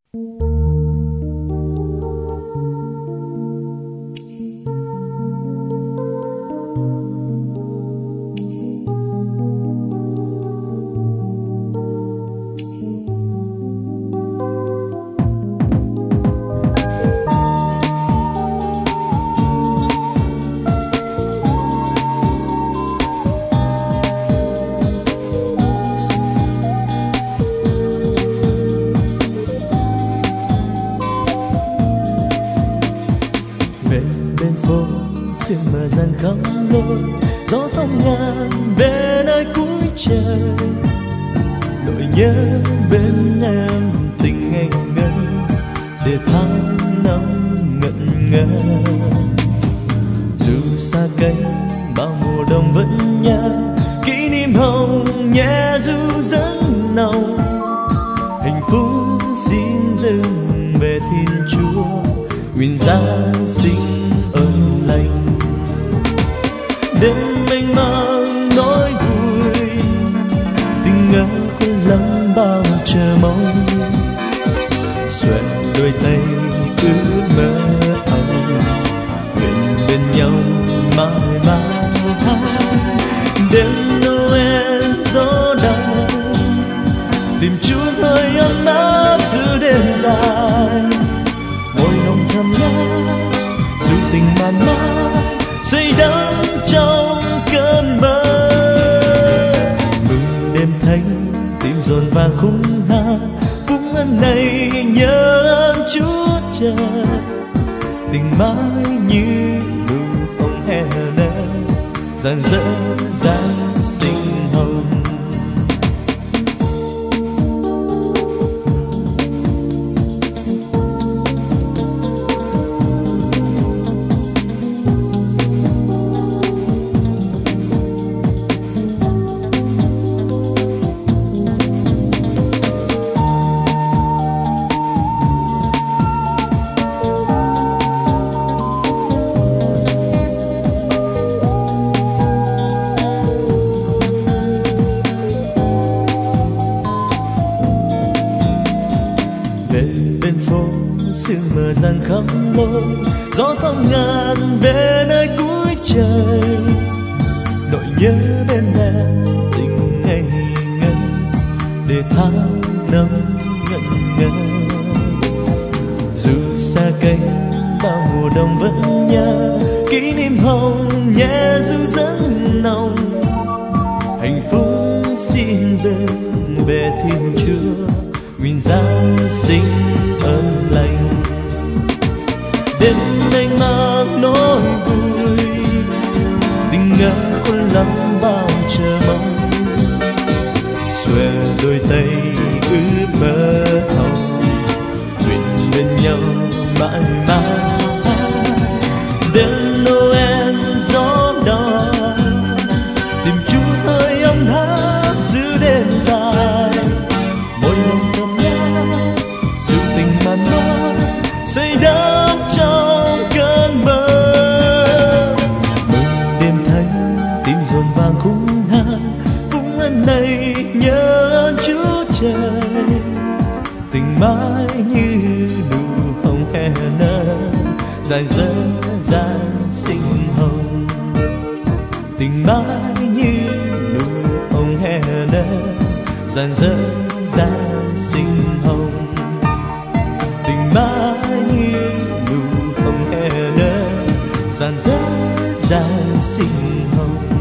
sương mờ dần khắp nơi, gió thong ngàn về nơi cuối trời. Nỗi nhớ bên em tình ngây ngất, để tháng năm ngẩn ngơ. Dù xa cách bao mùa đông vẫn nhớ, kỷ niệm hồng nhẹ du dẫn nồng. Hạnh phúc xin dâng về Thiên Chúa, nguyện Giáng sinh ơn lành. Đêm mênh mang nỗi vui, tình ngỡ quên lắm bao chờ mong. Xuân đôi tay ước mơ âu, nguyện bên nhau mãi mãi. Đêm Noel gió đau, tìm chút hơi ấm áp giữa đêm dài. Môi hồng thầm ngát, dù tình màn mát say đắm trong cơn mơ. Mừng đêm thanh tim dồn vàng khung hát, phúc ân này nhớ ơn Chúa Trời. Tình mãi như nụ hồng hè nở, rạng rỡ Giáng sinh hồng. Bên phố sương mờ dần khắp nơi, gió thong ngàn về nơi cuối trời. Nỗi nhớ bên em tình ngây ngất, để tháng năm ngẩn ngơ. Dù xa cách bao mùa đông vẫn nhớ, kỷ niệm hồng nhẹ du dẫn nồng. Hạnh phúc xin dâng về Thiên Chúa, nguyện Giáng sinh ơn lành. Đêm mênh mang nỗi vui, tình ngỡ khôn lắm bao chờ mong. Xòe đôi tay ước mơ hồng, nguyện bên nhau mãi mãi. Đêm Noel gió đỏ, tìm chút hơi ấm áp giữa đêm dài. Môi hồng thầm ngát, dù tình màn mát say đắm trong cơn mơ. Mừng đêm thanh tim dồn vàng khung hát, phúc ân này nhớ ơn Chúa Trời. Tình mãi như nụ hồng hè nở, rạng rỡ Giáng sinh hồng. Tình mãi như nụ hồng hè nở, rạng rỡ Giáng sinh hồng. Tình mãi như nụ hồng hè nở, rạng rỡ Giáng sinh hồng.